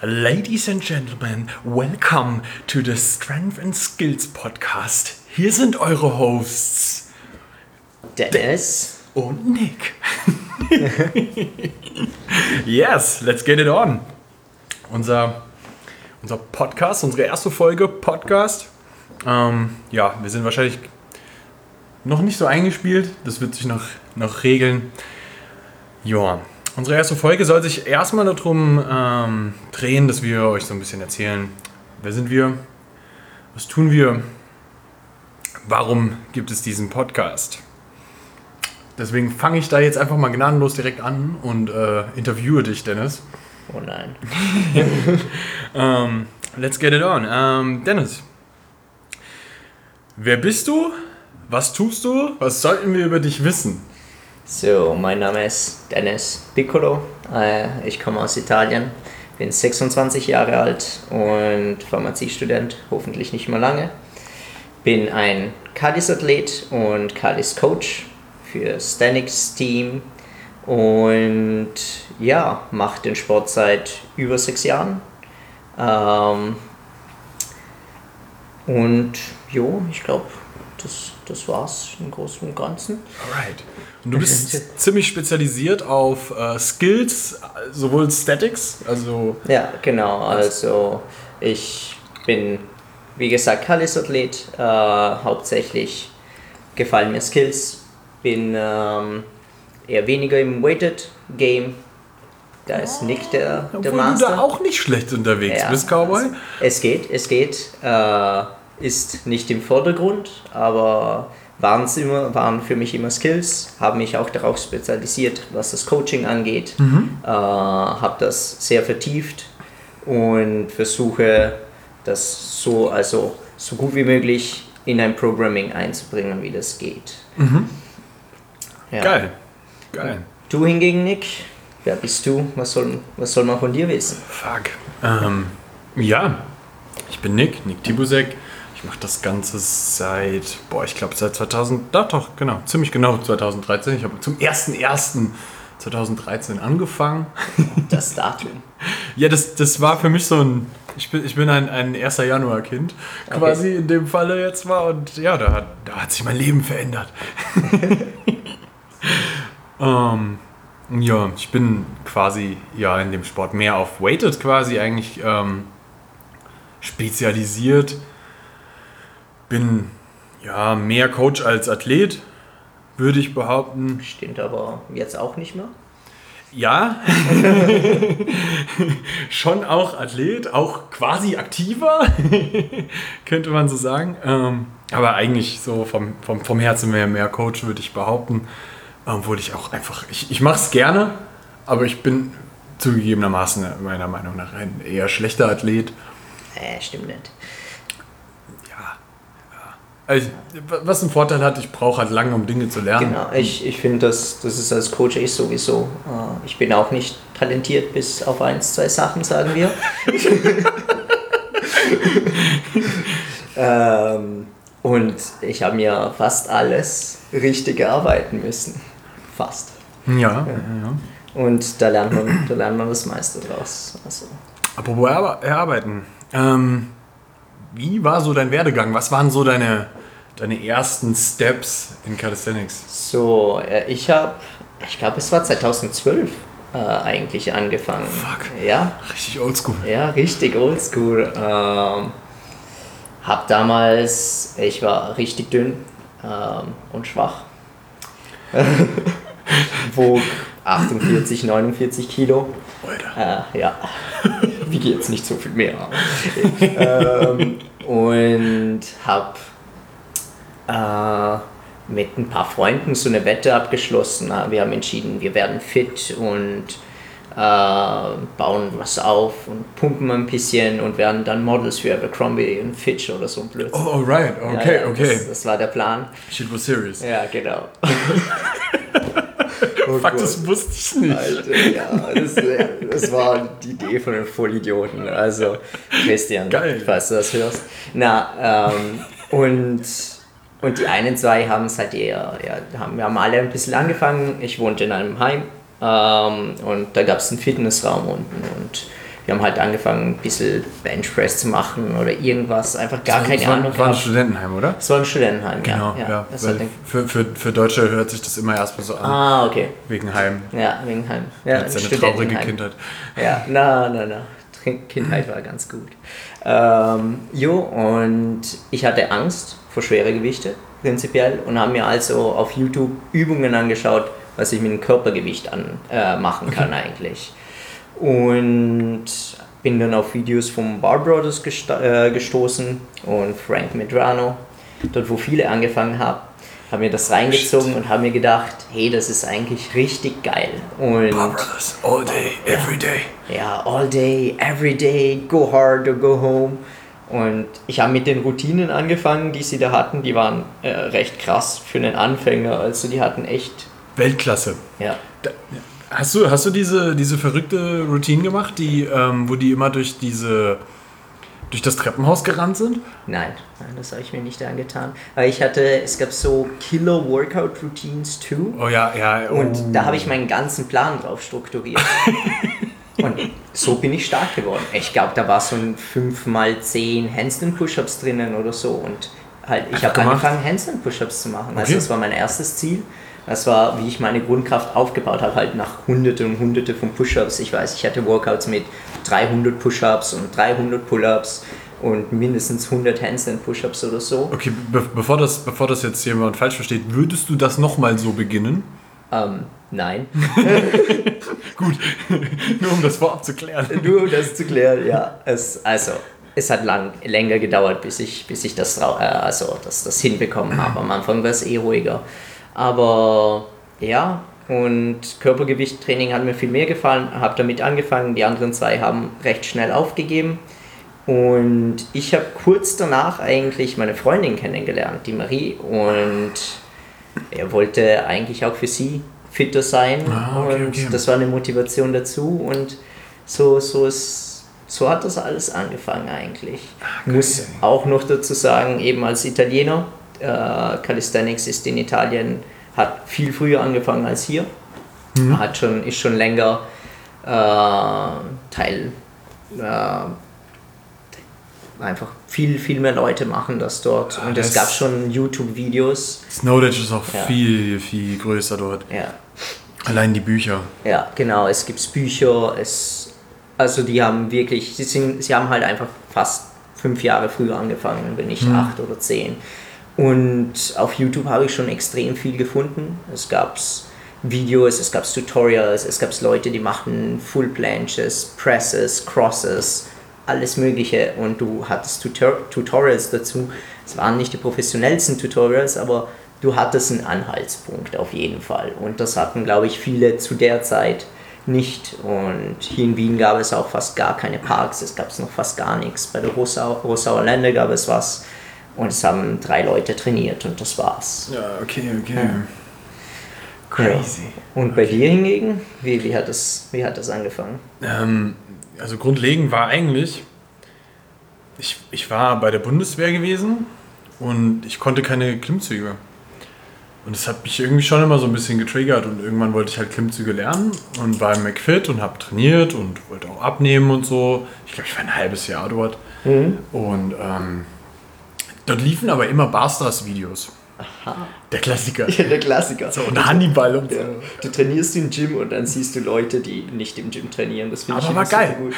Ladies and gentlemen, welcome to the Strength and Skills Podcast. Hier sind eure Hosts Dennis und Nick. Yes, let's get it on. Unser Podcast, unsere erste Folge Podcast. Wir sind wahrscheinlich noch nicht so eingespielt. Das wird sich noch regeln. Ja, unsere erste Folge soll sich erstmal darum drehen, dass wir euch so ein bisschen erzählen, wer sind wir, was tun wir, warum gibt es diesen Podcast. Deswegen fange ich da jetzt einfach mal gnadenlos direkt an und interviewe dich, Dennis. Oh nein. Let's get it on. Dennis, wer bist du? Was tust du? Was sollten wir über dich wissen? So, mein Name ist Dennis Piccolo. Ich komme aus Italien, bin 26 Jahre alt und Pharmaziestudent, hoffentlich nicht mehr lange. Bin ein Calisthenics-Athlet und Calisthenics-Coach für Stanix Team und ja, mache den Sport seit über 6 Jahren. Und jo, ich glaube, das war's im Großen und Ganzen. Alright. Und du bist ziemlich spezialisiert auf Skills, sowohl Statics, also... Ja, genau. Also ich bin, wie gesagt, Calisthenics-Athlet. Hauptsächlich gefallen mir Skills. Bin eher weniger im Weighted Game. Da ist Nick der Obwohl Master. du da auch nicht schlecht unterwegs bist, Cowboy. Also, es geht. Ist nicht im Vordergrund, aber waren für mich immer Skills, habe mich auch darauf spezialisiert, was das Coaching angeht, habe das sehr vertieft und versuche das so gut wie möglich in ein Programming einzubringen, wie das geht. Ja. Geil. Du hingegen, Nick, wer bist du? Was soll man von dir wissen? Fuck. Ich bin Nick Tibusek. Ich mache das Ganze seit 2013. Ziemlich genau 2013. Ich habe zum 01.01.2013 angefangen. Das Datum. Ja, das war für mich so ein... Ich bin ein 1. Januar-Kind, quasi in dem Falle jetzt war. Und ja, da hat sich mein Leben verändert. Ich bin quasi in dem Sport mehr auf Weighted quasi eigentlich spezialisiert. Bin mehr Coach als Athlet, würde ich behaupten. Stimmt aber jetzt auch nicht mehr. Ja, schon auch Athlet, auch quasi aktiver, könnte man so sagen. Aber eigentlich so vom Herzen mehr Coach, würde ich behaupten. Obwohl ich auch einfach, ich mache es gerne, aber ich bin zugegebenermaßen meiner Meinung nach ein eher schlechter Athlet. Stimmt nicht. Also, was einen Vorteil hat, ich brauche halt lange, um Dinge zu lernen. Genau, ich finde, das ist als Coach sowieso. Ich bin auch nicht talentiert bis auf 1, 2 Sachen, sagen wir. Und ich habe mir fast alles richtig erarbeiten müssen. Fast. Ja. Und da lernt man das meiste draus. Also. Apropos erarbeiten. Wie war so dein Werdegang? Was waren so deine ersten Steps in Calisthenics? So, ich glaube, es war 2012 eigentlich angefangen. Fuck. Ja. Richtig oldschool. Ja, richtig oldschool. Ich war richtig dünn und schwach. Wog 48, 49 Kilo. Alter. Ja, wiege jetzt nicht so viel mehr. Und habe mit ein paar Freunden so eine Wette abgeschlossen. Wir haben entschieden, wir werden fit und bauen was auf und pumpen ein bisschen und werden dann Models für Abercrombie und Fitch oder so ein Blödsinn. Oh, right. Okay, ja, okay. Das war der Plan. Shit was serious. Ja, genau. Fuck, das wusste ich nicht. Alter, ja, das war die Idee von den Vollidioten. Also, Christian, geil, falls du das hörst. Und die einen, zwei haben es halt wir haben alle ein bisschen angefangen. Ich wohnte in einem Heim und da gab es einen Fitnessraum unten und wir haben halt angefangen, ein bisschen Benchpress zu machen oder irgendwas, einfach gar keine Ahnung. Das war ein Studentenheim, oder? Es war ein Studentenheim, genau, ja. Für Deutsche hört sich das immer erstmal so an. Ah, okay. Wegen Heim. Ja, wegen Heim. Ja, das ist eine traurige Kindheit. Ja, na. Kindheit war ganz gut. Und ich hatte Angst vor schweren Gewichten, prinzipiell, und habe mir also auf YouTube Übungen angeschaut, was ich mit dem Körpergewicht machen kann eigentlich. Und bin dann auf Videos vom Bar Brothers gestoßen und Frank Medrano, dort wo viele angefangen haben. Habe mir das reingezogen und habe mir gedacht, hey, das ist eigentlich richtig geil. Und Bar Brothers, all day, every day. Ja, all day, every day, go hard or go home. Und ich habe mit den Routinen angefangen, die sie da hatten. Die waren recht krass für einen Anfänger. Also die hatten echt... Weltklasse. Ja. Hast du diese verrückte Routine gemacht, wo die immer durch das Treppenhaus gerannt sind? Nein, das habe ich mir nicht angetan. Aber es gab so Killer-Workout-Routines too. Oh ja. Oh. Und da habe ich meinen ganzen Plan drauf strukturiert. Und so bin ich stark geworden. Ich glaube, da war so ein 5x10 Handstand-Push-Ups drinnen oder so. Und halt, ich habe angefangen, Handstand-Push-Ups zu machen. Also okay. Das war mein erstes Ziel. Das war, wie ich meine Grundkraft aufgebaut habe, halt nach Hunderte und Hunderte von Push-Ups. Ich weiß, ich hatte Workouts mit 300 Push-Ups und 300 Pull-Ups und mindestens 100 Handstand-Push-Ups oder so. Okay, bevor das jetzt jemand falsch versteht, würdest du das nochmal so beginnen? Nein. Gut, nur um das vorab zu klären. Nur um das zu klären, ja. Es hat länger gedauert, bis ich das hinbekommen habe. Am Anfang war es ruhiger. Aber ja, und Körpergewichttraining hat mir viel mehr gefallen, habe damit angefangen, die anderen zwei haben recht schnell aufgegeben und ich habe kurz danach eigentlich meine Freundin kennengelernt, die Marie, und er wollte eigentlich auch für sie fitter sein und das war eine Motivation dazu und so hat das alles angefangen eigentlich. Okay. Muss auch noch dazu sagen, eben als Italiener, Calisthenics ist in Italien, hat viel früher angefangen als hier, ist schon länger einfach viel mehr Leute machen das dort und es gab schon YouTube-Videos. Das Knowledge ist auch viel größer dort. Ja. Allein die Bücher. Ja, genau, es gibt Bücher, die haben wirklich, sie haben halt einfach fast 5 Jahre früher angefangen, wenn nicht 8 oder 10. Und auf YouTube habe ich schon extrem viel gefunden. Es gab Videos, es gab Tutorials, es gab Leute, die machen Full Planches, Presses, Crosses, alles Mögliche. Und du hattest Tutorials dazu. Es waren nicht die professionellsten Tutorials, aber du hattest einen Anhaltspunkt auf jeden Fall. Und das hatten, glaube ich, viele zu der Zeit nicht. Und hier in Wien gab es auch fast gar keine Parks, es gab noch fast gar nichts. Bei der Rossauer Lände gab es was. Und es haben 3 Leute trainiert und das war's. Ja, okay. Ja. Crazy. Ja. Und bei dir hingegen? Wie hat das angefangen? Also grundlegend war eigentlich, ich war bei der Bundeswehr gewesen und ich konnte keine Klimmzüge. Und das hat mich irgendwie schon immer so ein bisschen getriggert und irgendwann wollte ich halt Klimmzüge lernen und war im McFit und habe trainiert und wollte auch abnehmen und so. Ich glaube, ich war ein halbes Jahr dort. Und dort liefen aber immer Barstars-Videos. Aha. Der Klassiker. Ja, der Klassiker. So, und Hannibal und so. Ja. Du trainierst im Gym und dann siehst du Leute, die nicht im Gym trainieren. Das finde ich aber geil. Gut.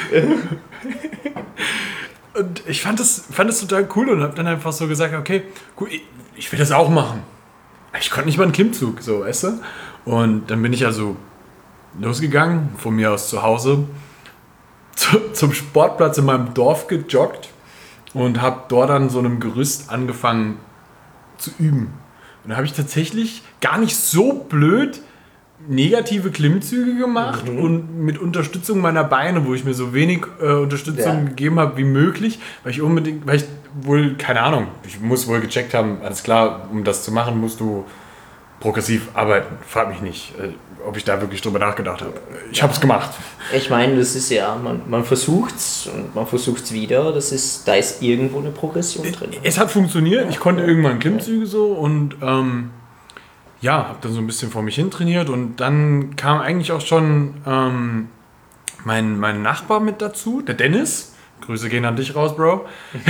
Und ich fand das total cool und habe dann einfach so gesagt, okay, cool, ich will das auch machen. Ich konnte nicht mal einen Klimmzug, so, weißt du? Und dann bin ich also losgegangen, von mir aus zu Hause, zum Sportplatz in meinem Dorf gejoggt und habe dort an so einem Gerüst angefangen zu üben. Und da habe ich tatsächlich gar nicht so blöd negative Klimmzüge gemacht und mit Unterstützung meiner Beine, wo ich mir so wenig Unterstützung gegeben habe wie möglich, weil ich wohl, keine Ahnung, ich muss wohl gecheckt haben, alles klar, um das zu machen, musst du progressiv arbeiten. Frag mich nicht, ob ich da wirklich drüber nachgedacht habe. Ich habe es gemacht. Ich meine, das ist ja, man versucht's und man versucht's wieder, da ist irgendwo eine Progression drin. Es hat funktioniert, ich konnte irgendwann Klimmzüge so und habe dann so ein bisschen vor mich hin trainiert und dann kam eigentlich auch schon mein Nachbar mit dazu, der Dennis. Grüße gehen an dich raus, Bro.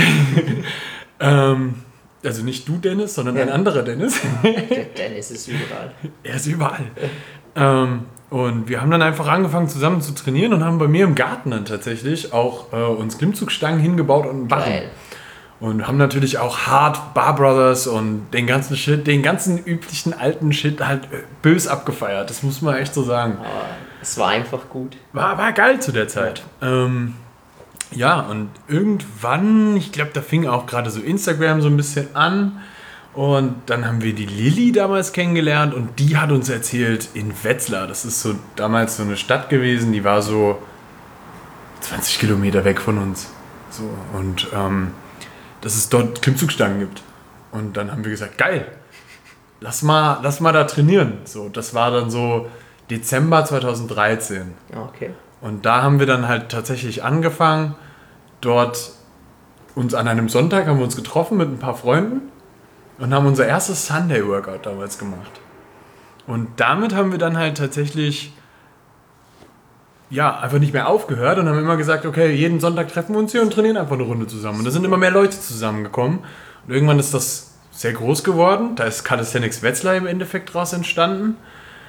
Also nicht du, Dennis, sondern ein anderer Dennis. Der Dennis ist überall. Er ist überall. Und wir haben dann einfach angefangen zusammen zu trainieren und haben bei mir im Garten dann tatsächlich auch uns Klimmzugstangen hingebaut und einen Barren. Geil. Und haben natürlich auch Hard Bar Brothers und den ganzen Shit, den ganzen üblichen alten Shit halt bös abgefeiert. Das muss man echt so sagen. Aber es war einfach gut. War geil zu der Zeit. Ja, und irgendwann, ich glaube, da fing auch gerade so Instagram so ein bisschen an. Und dann haben wir die Lilly damals kennengelernt und die hat uns erzählt, in Wetzlar, das ist so damals so eine Stadt gewesen, die war so 20 Kilometer weg von uns. So, und dass es dort Klimmzugstangen gibt. Und dann haben wir gesagt, geil, lass mal da trainieren. So, das war dann so Dezember 2013. Okay. Und da haben wir dann halt tatsächlich angefangen, dort uns an einem Sonntag haben wir uns getroffen mit ein paar Freunden und haben unser erstes Sunday-Workout damals gemacht. Und damit haben wir dann halt tatsächlich einfach nicht mehr aufgehört und haben immer gesagt, okay, jeden Sonntag treffen wir uns hier und trainieren einfach eine Runde zusammen. Und da sind immer mehr Leute zusammengekommen. Und irgendwann ist das sehr groß geworden. Da ist Calisthenics Wetzlar im Endeffekt draus entstanden.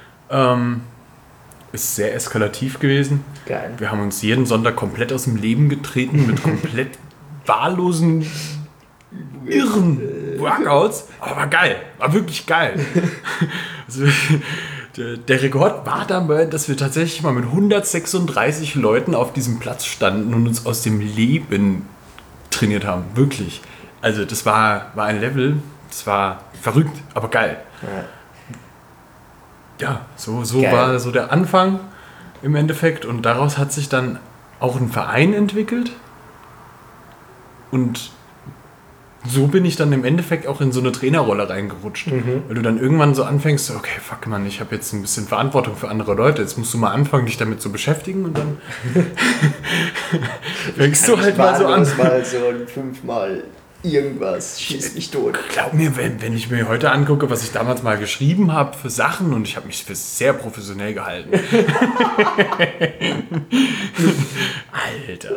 Ist sehr eskalativ gewesen. Geil. Wir haben uns jeden Sonntag komplett aus dem Leben getreten mit komplett wahllosen, irren Workouts. Aber war geil. War wirklich geil. Also, der Rekord war dabei, dass wir tatsächlich mal mit 136 Leuten auf diesem Platz standen und uns aus dem Leben trainiert haben. Wirklich. Also das war ein Level, das war verrückt, aber geil. Ja, so war so der Anfang im Endeffekt und daraus hat sich dann auch ein Verein entwickelt und so bin ich dann im Endeffekt auch in so eine Trainerrolle reingerutscht, weil du dann irgendwann so anfängst, okay, fuck man, ich habe jetzt ein bisschen Verantwortung für andere Leute, jetzt musst du mal anfangen, dich damit zu beschäftigen und dann fängst du halt mal so an. Mal so 5-mal irgendwas, schießt mich tot. Glaub mir, wenn ich mir heute angucke, was ich damals mal geschrieben habe für Sachen und ich habe mich für sehr professionell gehalten. Alter.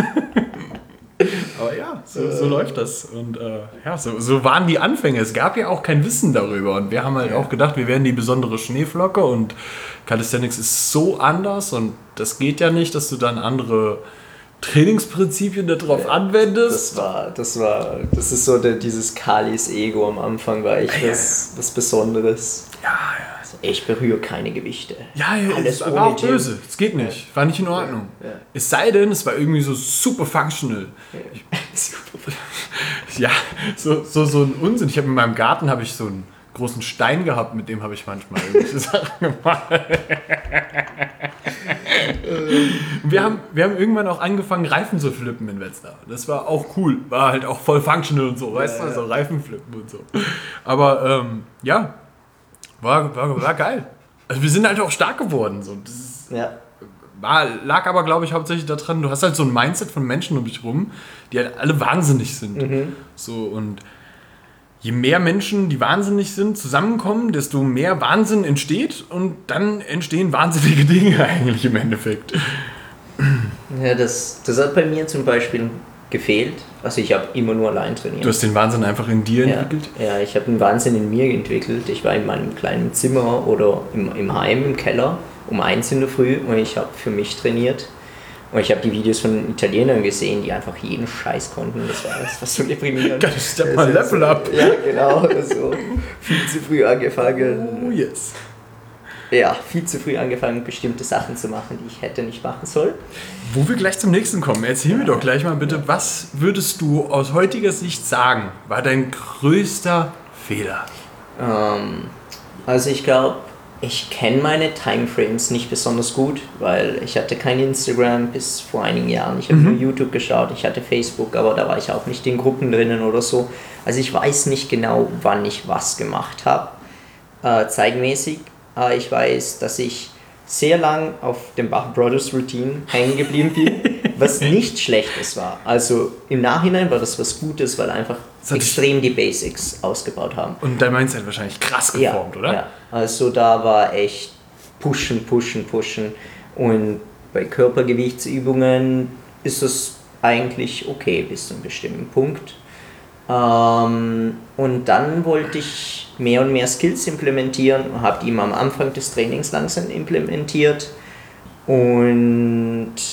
Aber ja, so läuft das. Und so waren die Anfänge. Es gab ja auch kein Wissen darüber. Und wir haben halt auch gedacht, wir wären die besondere Schneeflocke. Und Calisthenics ist so anders. Und das geht ja nicht, dass du dann andere Trainingsprinzipien darauf anwendest. Das ist so dieses Kalis Ego am Anfang, war echt was Besonderes. Ja. Ich berühre keine Gewichte. Ja, alles es war auch böse. Es geht nicht. War nicht in Ordnung. Ja. Es sei denn, es war irgendwie so super functional. Ja, so ein Unsinn. Ich habe in meinem Garten so einen großen Stein gehabt, mit dem habe ich manchmal irgendwelche Sachen gemacht. Wir haben irgendwann auch angefangen, Reifen zu flippen in Wetzlar. Das war auch cool. War halt auch voll functional und so, weißt du? So Reifen flippen und so. Aber war geil. Also wir sind halt auch stark geworden. So. Lag aber, glaube ich, hauptsächlich daran, du hast halt so ein Mindset von Menschen um dich rum, die halt alle wahnsinnig sind. So, und je mehr Menschen, die wahnsinnig sind, zusammenkommen, desto mehr Wahnsinn entsteht und dann entstehen wahnsinnige Dinge eigentlich im Endeffekt. Ja, das hat bei mir zum Beispiel gefehlt. Also ich habe immer nur allein trainiert. Du hast den Wahnsinn einfach in dir entwickelt? Ja, ich habe den Wahnsinn in mir entwickelt. Ich war in meinem kleinen Zimmer oder im Heim, im Keller, um 1 in der Früh und ich habe für mich trainiert. Und ich habe die Videos von Italienern gesehen, die einfach jeden Scheiß konnten. Das war so deprimierend. Das ist mal Level up. Ja, genau. So viel zu früh angefangen. Oh yes. Ja, viel zu früh angefangen, bestimmte Sachen zu machen, die ich hätte nicht machen sollen. Wo wir gleich zum nächsten kommen, erzähl mir doch gleich mal bitte, was würdest du aus heutiger Sicht sagen, war dein größter Fehler? Also ich glaube, ich kenne meine Timeframes nicht besonders gut, weil ich hatte kein Instagram bis vor einigen Jahren. Ich habe nur YouTube geschaut, ich hatte Facebook, aber da war ich auch nicht in Gruppen drinnen oder so. Also ich weiß nicht genau, wann ich was gemacht habe, zeitmäßig. Ich weiß, dass ich sehr lang auf dem Bach Brothers Routine hängen geblieben bin, was nichts Schlechtes war. Also im Nachhinein war das was Gutes, weil einfach extrem die Basics ausgebaut haben. Und dein Mindset wahrscheinlich krass geformt, oder? Ja, also da war echt pushen. Und bei Körpergewichtsübungen ist es eigentlich okay bis zu einem bestimmten Punkt. Und dann wollte ich mehr und mehr Skills implementieren und habe die immer am Anfang des Trainings langsam implementiert. Und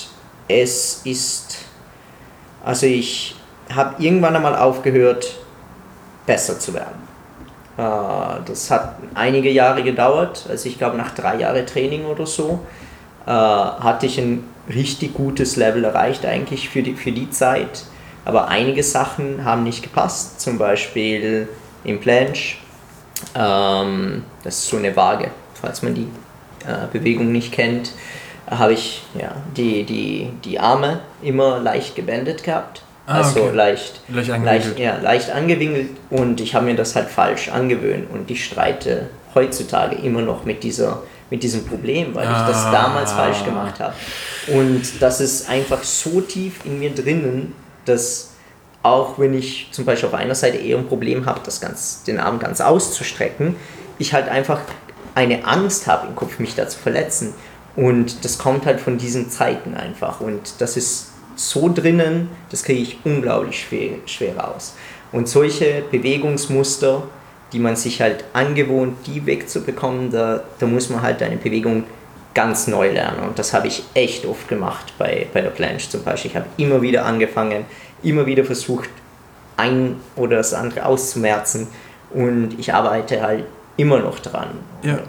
ich habe irgendwann einmal aufgehört, besser zu werden. Das hat einige Jahre gedauert, also ich glaube nach 3 Jahren Training oder so, hatte ich ein richtig gutes Level erreicht eigentlich für die Zeit. Aber einige Sachen haben nicht gepasst, zum Beispiel im Planche, das ist so eine Waage, falls man die Bewegung nicht kennt, habe ich die Arme immer leicht gebändet gehabt. Also okay. leicht angewinkelt und ich habe mir das halt falsch angewöhnt und ich streite heutzutage immer noch mit diesem Problem, weil ich das damals falsch gemacht habe. Und das ist einfach so tief in mir drinnen, dass auch wenn ich zum Beispiel auf einer Seite eher ein Problem habe, den Arm ganz auszustrecken, ich halt einfach eine Angst habe im Kopf, mich da zu verletzen. Und das kommt halt von diesen Zeiten einfach und das ist so drinnen, das kriege ich unglaublich schwer raus. Und solche Bewegungsmuster, die man sich halt angewohnt, die wegzubekommen, da muss man halt eine Bewegung ganz neu lernen. Und das habe ich echt oft gemacht bei der Planche zum Beispiel. Ich habe immer wieder angefangen, immer wieder versucht, ein oder das andere auszumerzen und ich arbeite halt immer noch dran. Ja.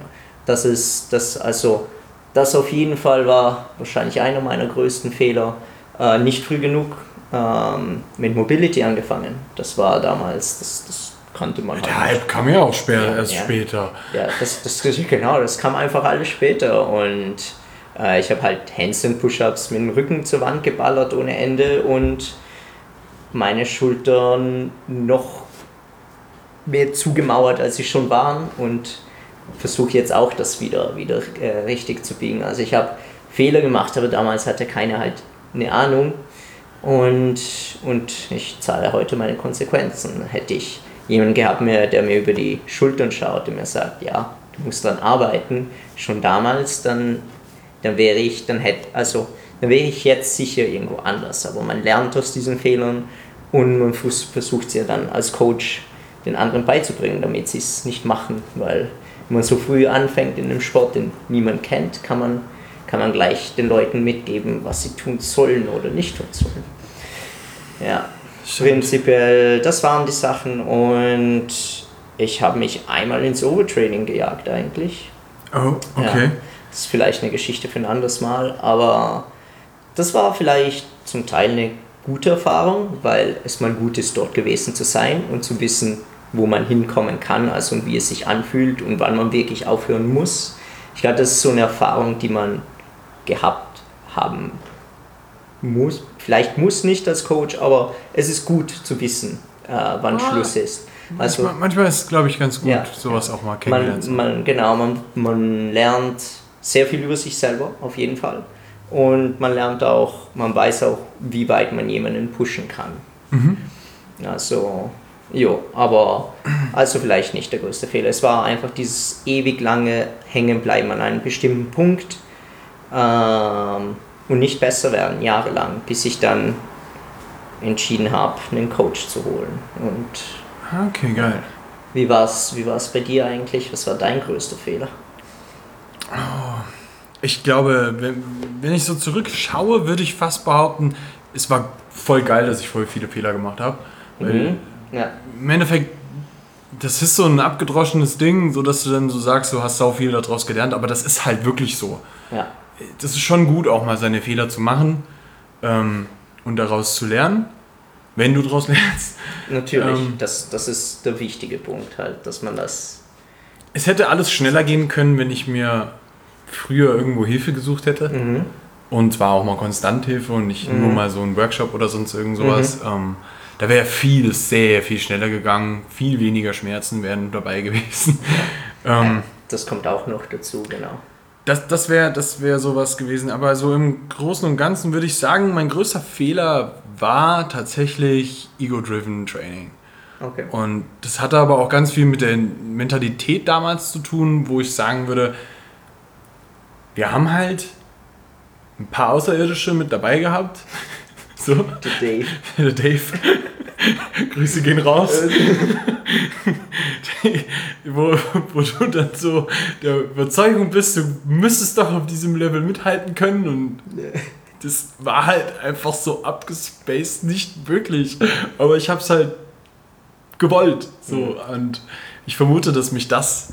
Das auf jeden Fall war wahrscheinlich einer meiner größten Fehler. Nicht früh genug mit Mobility angefangen. Das war damals, das konnte man Der Hype kam ja auch später. Ja, das kam einfach alles später und ich habe halt Handstand Push-Ups mit dem Rücken zur Wand geballert ohne Ende und meine Schultern noch mehr zugemauert, als sie schon waren und versuche jetzt auch das wieder richtig zu biegen. Also ich habe Fehler gemacht, aber damals hatte keiner halt eine Ahnung und ich zahle heute meine Konsequenzen. Hätte ich jemanden gehabt, der mir über die Schultern schaut und mir sagt, ja, du musst dran arbeiten, schon damals, dann wäre ich jetzt sicher irgendwo anders. Aber man lernt aus diesen Fehlern und man versucht sie dann als Coach den anderen beizubringen, damit sie es nicht machen, weil wenn man so früh anfängt in einem Sport, den niemand kennt, kann man gleich den Leuten mitgeben, was sie tun sollen oder nicht tun sollen. Ja, prinzipiell, das waren die Sachen und ich habe mich einmal ins Overtraining gejagt eigentlich. Oh, okay. Ja, das ist vielleicht eine Geschichte für ein anderes Mal, aber das war vielleicht zum Teil eine gute Erfahrung, weil es mal gut ist, dort gewesen zu sein und zu wissen, wo man hinkommen kann, also und wie es sich anfühlt und wann man wirklich aufhören muss. Ich glaube, das ist so eine Erfahrung, die man gehabt haben muss. Vielleicht muss nicht als Coach, aber es ist gut zu wissen, wann Schluss ist. Also, manchmal ist es, glaube ich, ganz gut, sowas auch mal kennenzulernen. Man lernt sehr viel über sich selber, auf jeden Fall. Und man weiß auch, wie weit man jemanden pushen kann. Mhm. Also, vielleicht nicht der größte Fehler. Es war einfach dieses ewig lange Hängenbleiben an einem bestimmten Punkt und nicht besser werden, jahrelang, bis ich dann entschieden habe, einen Coach zu holen. Und okay, geil. Wie war's bei dir eigentlich? Was war dein größter Fehler? Oh, ich glaube, wenn ich so zurückschaue, würde ich fast behaupten, es war voll geil, dass ich voll viele Fehler gemacht habe. Im Endeffekt, das ist so ein abgedroschenes Ding, so dass du dann so sagst, du hast sau viel daraus gelernt, aber das ist halt wirklich so. Ja. Das ist schon gut, auch mal seine Fehler zu machen und daraus zu lernen, wenn du daraus lernst. Natürlich, das ist der wichtige Punkt halt, dass man das... Es hätte alles schneller gehen können, wenn ich mir früher irgendwo Hilfe gesucht hätte. Mhm. Und zwar auch mal konstant Hilfe und nicht nur mal so ein Workshop oder sonst irgend sowas. Da wäre vieles sehr viel schneller gegangen, viel weniger Schmerzen wären dabei gewesen. Das kommt auch noch dazu, genau. Das wär sowas gewesen, aber so im Großen und Ganzen würde ich sagen, mein größter Fehler war tatsächlich Ego-Driven Training. Okay. Und das hatte aber auch ganz viel mit der Mentalität damals zu tun, wo ich sagen würde, wir haben halt ein paar Außerirdische mit dabei gehabt. So. Der Dave. Der Dave. Grüße gehen raus. wo du dann so der Überzeugung bist, du müsstest doch auf diesem Level mithalten können und das war halt einfach so abgespaced, nicht wirklich. Aber ich hab's halt gewollt. So. Und ich vermute, dass mich das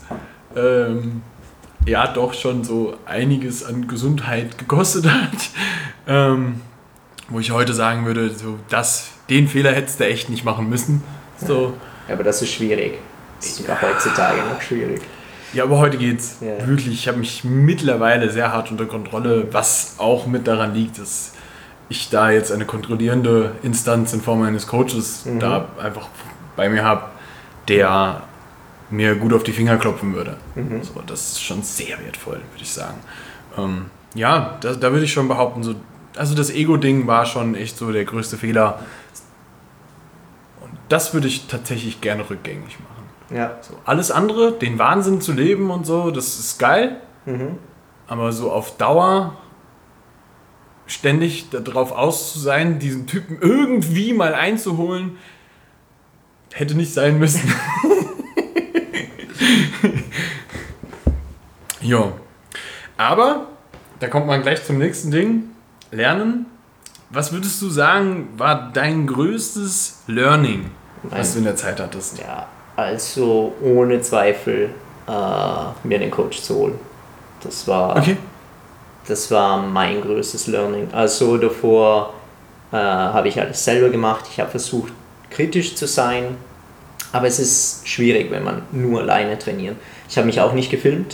ja doch schon so einiges an Gesundheit gekostet hat. Wo ich heute sagen würde, so den Fehler hättest du echt nicht machen müssen. So. Ja, aber das ist schwierig. Das ist sogar heutzutage noch schwierig. Ja, aber heute geht's. Ja. Wirklich, ich habe mich mittlerweile sehr hart unter Kontrolle, was auch mit daran liegt, dass ich da jetzt eine kontrollierende Instanz in Form eines Coaches da einfach bei mir habe, der mir gut auf die Finger klopfen würde. So, das ist schon sehr wertvoll, würde ich sagen. Ja, da würde ich schon behaupten, so, also das Ego-Ding war schon echt so der größte Fehler. Und das würde ich tatsächlich gerne rückgängig machen. Ja. So, alles andere, den Wahnsinn zu leben und so, das ist geil. Aber so auf Dauer ständig darauf aus zu sein, diesen Typen irgendwie mal einzuholen, hätte nicht sein müssen. Jo. Aber, da kommt man gleich zum nächsten Ding. Lernen. Was würdest du sagen, war dein größtes Learning, was du in der Zeit hattest? Ja, also ohne Zweifel mir den Coach zu holen. Das war mein größtes Learning. Also davor habe ich alles selber gemacht. Ich habe versucht, kritisch zu sein. Aber es ist schwierig, wenn man nur alleine trainiert. Ich habe mich auch nicht gefilmt.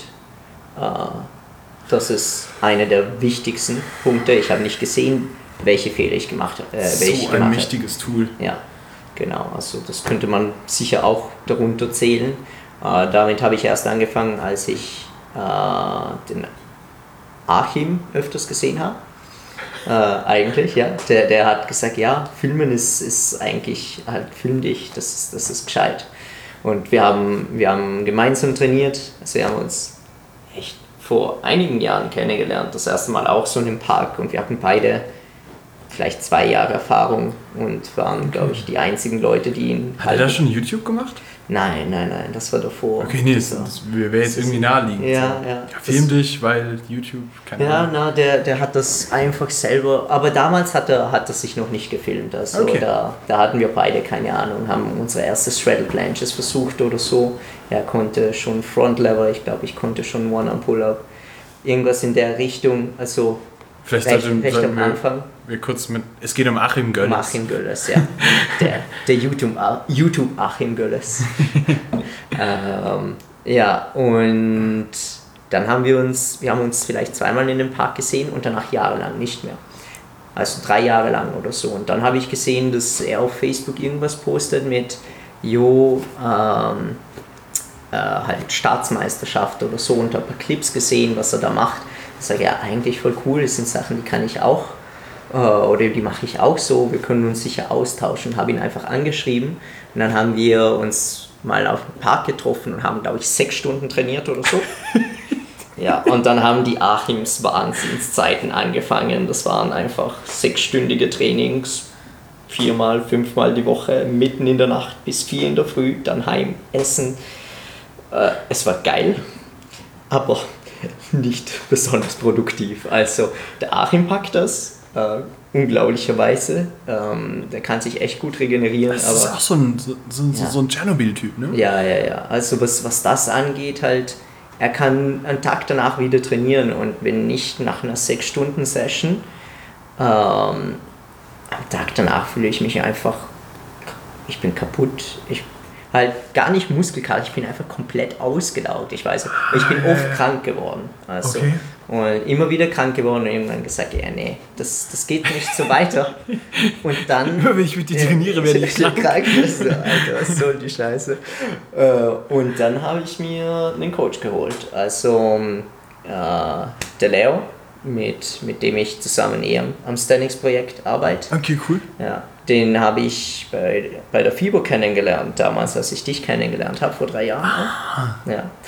Das ist einer der wichtigsten Punkte. Ich habe nicht gesehen, welche Fehler ich gemacht habe. So ein wichtiges Tool. Ja, genau. Also das könnte man sicher auch darunter zählen. Damit habe ich erst angefangen, als ich den Achim öfters gesehen habe. Eigentlich, ja. Der hat gesagt, ja, Filmen ist eigentlich, halt, film dich, das ist gescheit. Und wir haben gemeinsam trainiert. Also wir haben uns echt vor einigen Jahren kennengelernt, das erste Mal auch so in einem Park, und wir hatten beide vielleicht 2 Jahre Erfahrung und waren, glaube ich, die einzigen Leute, die ihn... Hat er da schon YouTube gemacht? Nein, das war davor. Okay, nee, das wäre jetzt irgendwie naheliegend. Ja. Film dich, weil YouTube, keine Ahnung. Der hat das einfach selber, aber damals hat er sich noch nicht gefilmt, also okay. Da hatten wir beide keine Ahnung, haben unsere erste Straddle Planches versucht oder so. Er konnte schon Front Lever, ich glaube, ich konnte schon One-Arm Pull-Up, irgendwas in der Richtung, also vielleicht recht am Anfang. Wir kurz es geht um Achim Gölles. Um Achim Gölles, ja. der YouTube Achim Gölles. Ja, und dann haben wir uns vielleicht 2-mal in dem Park gesehen und danach jahrelang nicht mehr. Also 3 Jahre lang oder so. Und dann habe ich gesehen, dass er auf Facebook irgendwas postet mit halt Staatsmeisterschaft oder so, und ein paar Clips gesehen, was er da macht. Ich sage, ja, eigentlich voll cool, das sind Sachen, die kann ich auch, oder die mache ich auch so, wir können uns sicher austauschen. Habe ihn einfach angeschrieben und dann haben wir uns mal auf dem Park getroffen und haben, glaube ich, 6 Stunden trainiert oder so. Ja, und dann haben die Achims Wahnsinnszeiten angefangen. Das waren einfach 6-stündige Trainings, 4-mal, 5-mal die Woche, mitten in der Nacht bis 4 in der Früh, dann heim, essen. Es war geil, aber nicht besonders produktiv. Also der Achim packt das, unglaublicherweise. Der kann sich echt gut regenerieren. Das ist auch so ein Tschernobyl-Typ, ne? Ja. Also was das angeht, halt, er kann einen Tag danach wieder trainieren, und wenn nicht nach einer 6-Stunden-Session, am Tag danach fühle ich mich einfach, ich bin kaputt. Ich halt gar nicht Muskelkater, ich bin einfach komplett ausgelaugt. Ich weiß, ich bin oft krank geworden. Also, okay. Und immer wieder krank geworden und irgendwann gesagt, ja, nee, das geht nicht so weiter. Und dann... Immer wenn ich mit dir trainiere, werde ich krank. Alter, was soll die Scheiße? Und dann habe ich mir einen Coach geholt. Also der Leo, mit dem ich zusammen am Standings-Projekt arbeite. Okay, cool. Ja, den habe ich bei der FIBO kennengelernt, damals, als ich dich kennengelernt habe, vor 3 Jahren. Ja.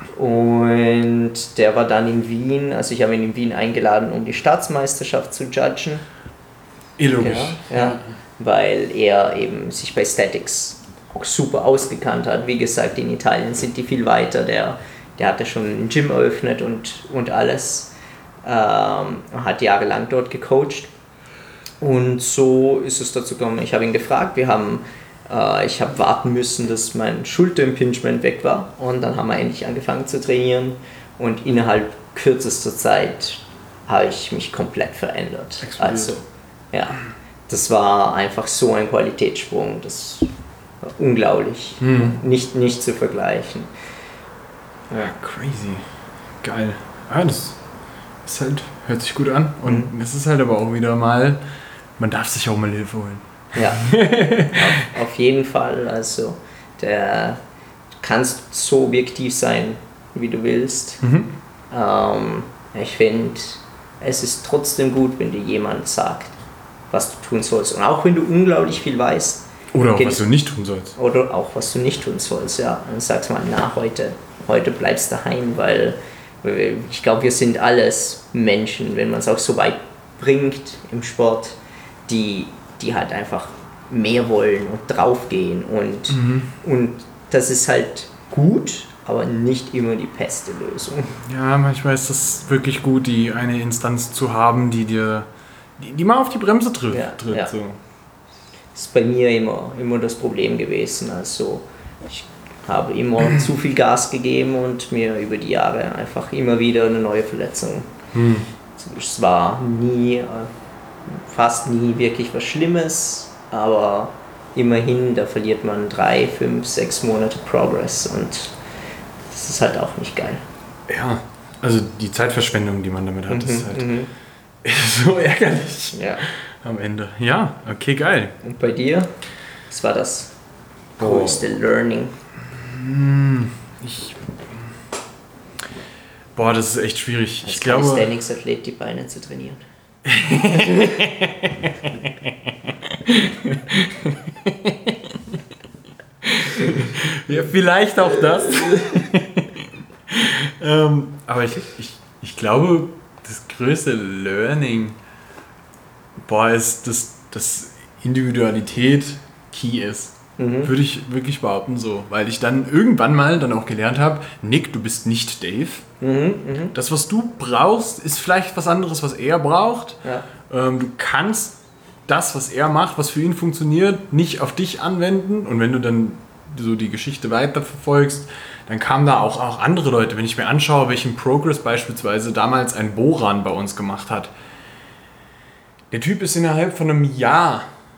Und der war dann in Wien, also ich habe ihn in Wien eingeladen, um die Staatsmeisterschaft zu judgen. Logisch. Ja, weil er eben sich bei Statics auch super ausgekannt hat. Wie gesagt, in Italien sind die viel weiter. Der hatte schon ein Gym eröffnet und alles. Hat jahrelang dort gecoacht. Und so ist es dazu gekommen. Ich habe ihn gefragt, ich habe warten müssen, dass mein Schulterimpingement weg war. Und dann haben wir endlich angefangen zu trainieren. Und innerhalb kürzester Zeit habe ich mich komplett verändert. Explodiert. Also, ja, das war einfach so ein Qualitätssprung. Das war unglaublich. Nicht zu vergleichen. Ja, crazy. Geil. Ja, das ist halt, hört sich gut an. Und es ist halt aber auch wieder mal, man darf sich auch mal Hilfe holen. Ja, auf jeden Fall. Also, du kannst so objektiv sein, wie du willst. Ich finde, es ist trotzdem gut, wenn dir jemand sagt, was du tun sollst. Und auch wenn du unglaublich viel weißt. Oder auch, was du nicht tun sollst. Oder auch, was du nicht tun sollst, ja. Dann sagst du mal, heute bleibst du daheim, weil ich glaube, wir sind alles Menschen, wenn man es auch so weit bringt im Sport, die halt einfach mehr wollen und draufgehen. Und das ist halt gut, aber nicht immer die beste Lösung. Ja, manchmal ist das wirklich gut, die eine Instanz zu haben, die mal auf die Bremse tritt. Ja. So. Das ist bei mir immer das Problem gewesen. Also ich habe immer zu viel Gas gegeben und mir über die Jahre einfach immer wieder eine neue Verletzung. Es war fast nie wirklich was Schlimmes, aber immerhin, da verliert man 3, 5, 6 Monate Progress und das ist halt auch nicht geil. Ja, also die Zeitverschwendung, die man damit hat, ist halt so ärgerlich am Ende. Ja, okay, geil. Und bei dir? Was war das größte Learning? Das ist echt schwierig. Als Calisthenics-Athlet die Beine zu trainieren. Ja, vielleicht auch das. Aber ich glaube, das größte Learning ist, dass Individualität key ist. Würde ich wirklich behaupten so. Weil ich dann irgendwann mal dann auch gelernt habe, Nick, du bist nicht Dave. Das, was du brauchst, ist vielleicht was anderes, was er braucht. Ja. Du kannst das, was er macht, was für ihn funktioniert, nicht auf dich anwenden. Und wenn du dann so die Geschichte weiterverfolgst, dann kamen da auch andere Leute. Wenn ich mir anschaue, welchen Progress beispielsweise damals ein Boran bei uns gemacht hat. Der Typ ist innerhalb von einem Jahr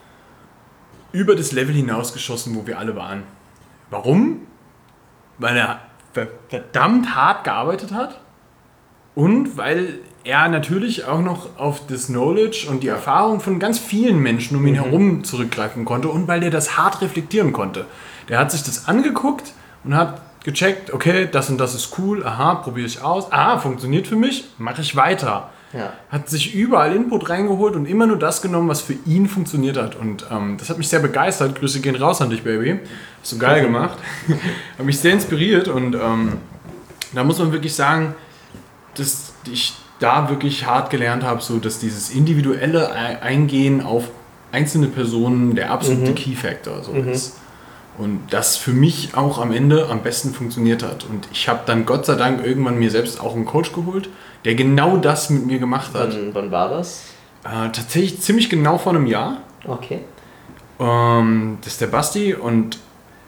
über das Level hinausgeschossen, wo wir alle waren. Warum? Weil er verdammt hart gearbeitet hat und weil er natürlich auch noch auf das Knowledge und die Erfahrung von ganz vielen Menschen um ihn herum zurückgreifen konnte und weil er das hart reflektieren konnte. Der hat sich das angeguckt und hat gecheckt, okay, das und das ist cool, aha, probiere ich aus, aha, funktioniert für mich, mache ich weiter. Ja. Hat sich überall Input reingeholt und immer nur das genommen, was für ihn funktioniert hat. Und das hat mich sehr begeistert. Grüße gehen raus an dich, Baby. Hast du geil gemacht. Hat mich sehr inspiriert und da muss man wirklich sagen, dass ich da wirklich hart gelernt habe, so dass dieses individuelle Eingehen auf einzelne Personen der absolute Key-Factor so ist. Und das für mich auch am Ende am besten funktioniert hat. Und ich habe dann Gott sei Dank irgendwann mir selbst auch einen Coach geholt, der genau das mit mir gemacht hat. Wann war das? Tatsächlich ziemlich genau vor einem Jahr. Okay. Das ist der Basti und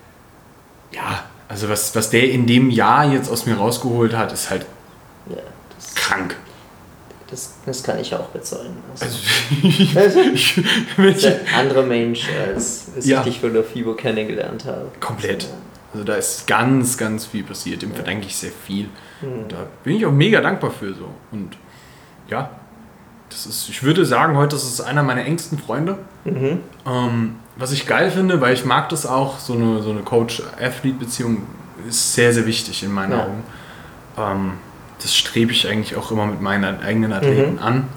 ja, also was der in dem Jahr jetzt aus mir rausgeholt hat, ist halt krank. Das kann ich auch bezeugen. Also Das ist ein anderer Mensch, als ich dich von der FIBO kennengelernt habe. Komplett. Also da ist ganz, ganz viel passiert. Dem verdanke ich sehr viel. Und da bin ich auch mega dankbar für so. Und ja, ich würde sagen, heute ist es einer meiner engsten Freunde. Was ich geil finde, weil ich mag das auch, so eine Coach-Athlete-Beziehung ist sehr, sehr wichtig in meinen Augen. Das strebe ich eigentlich auch immer mit meinen eigenen Athleten an.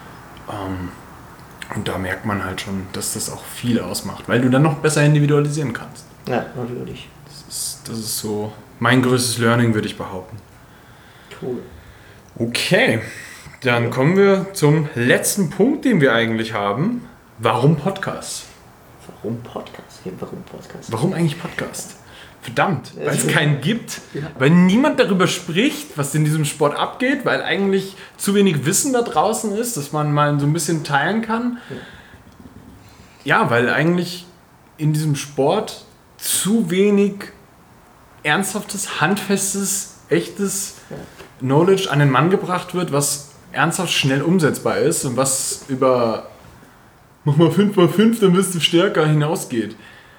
Und da merkt man halt schon, dass das auch viel ausmacht, weil du dann noch besser individualisieren kannst. Ja, natürlich. Das ist so mein größtes Learning, würde ich behaupten. Cool. Okay, dann kommen wir zum letzten Punkt, den wir eigentlich haben. Warum Podcast? Warum Podcast? Ja, warum Podcast? Warum eigentlich Podcast? Verdammt, weil es keinen gibt, weil niemand darüber spricht, was in diesem Sport abgeht, weil eigentlich zu wenig Wissen da draußen ist, dass man mal so ein bisschen teilen kann. Ja, weil eigentlich in diesem Sport zu wenig ernsthaftes, handfestes, echtes Knowledge an den Mann gebracht wird, was ernsthaft schnell umsetzbar ist und was über mach mal 5x5, dann wirst du stärker hinausgeht.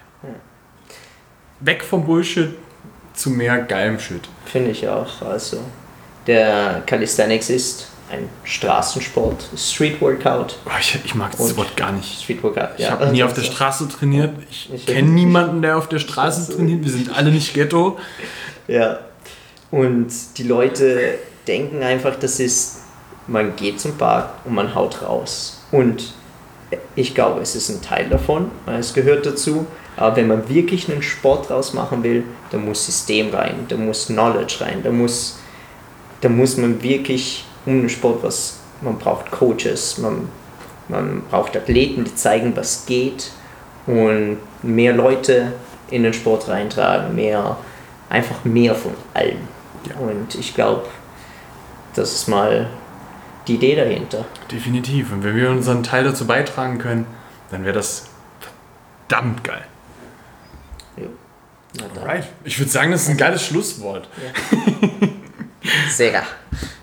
Weg vom Bullshit zu mehr geilem Shit. Finde ich auch. Also, der Calisthenics ist ein Straßensport, Street Workout. Oh, ich mag das Wort gar nicht. Street Workout, Ich habe nie auf der Straße trainiert. Ich kenne niemanden, der auf der Straße trainiert. Wir sind alle nicht Ghetto. Ja. Und die Leute denken einfach, das ist, man geht zum Park und man haut raus. Und ich glaube, es ist ein Teil davon, es gehört dazu. Aber wenn man wirklich einen Sport draus machen will, da muss System rein, da muss Knowledge rein, da muss man wirklich um den Sport man braucht Coaches, man braucht Athleten, die zeigen, was geht und mehr Leute in den Sport reintragen, einfach mehr von allem. Ja. Und ich glaube, das ist mal die Idee dahinter. Definitiv. Und wenn wir unseren Teil dazu beitragen können, dann wäre das verdammt geil. Ja. Alright. Ich würde sagen, das ist ein geiles Schlusswort. Ja. Sehr.